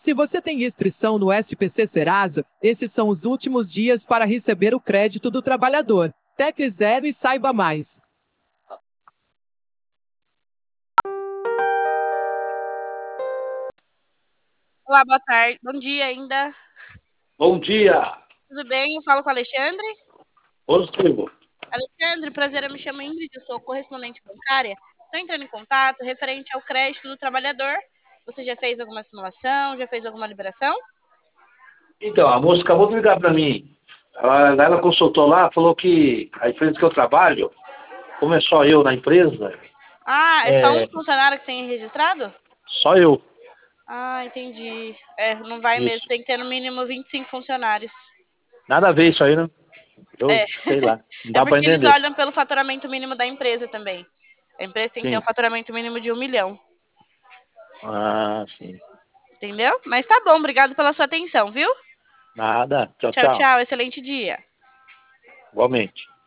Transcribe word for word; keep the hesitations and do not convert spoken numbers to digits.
Se você tem inscrição no S P C Serasa, esses são os últimos dias para receber o crédito do trabalhador. Tecle Zero e saiba mais. Olá, boa tarde. Bom dia ainda. Bom dia. Tudo bem? Eu falo com o Alexandre. Positivo. Alexandre, prazer, eu me chamo Ingrid, eu sou correspondente bancária. Estou entrando em contato referente ao crédito do trabalhador. Você já fez alguma simulação? Já fez alguma liberação? Então, a moça acabou de ligar para mim. Ela, ela consultou lá, falou que a empresa que eu trabalho, como é só eu na empresa, Ah, é só um é funcionário que tem registrado? só eu. Ah, entendi. É, não vai mesmo, Isso. tem que ter no mínimo vinte e cinco funcionários. Nada a ver isso aí, né? Eu É, sei lá. Não é dá para porque eles entender. olham pelo faturamento mínimo da empresa também. A empresa tem que ter um Sim. faturamento mínimo de um milhão. Ah, sim. Entendeu? Mas tá bom, obrigado pela sua atenção, viu? Nada. Tchau, Tchau, tchau. tchau, excelente dia. Igualmente.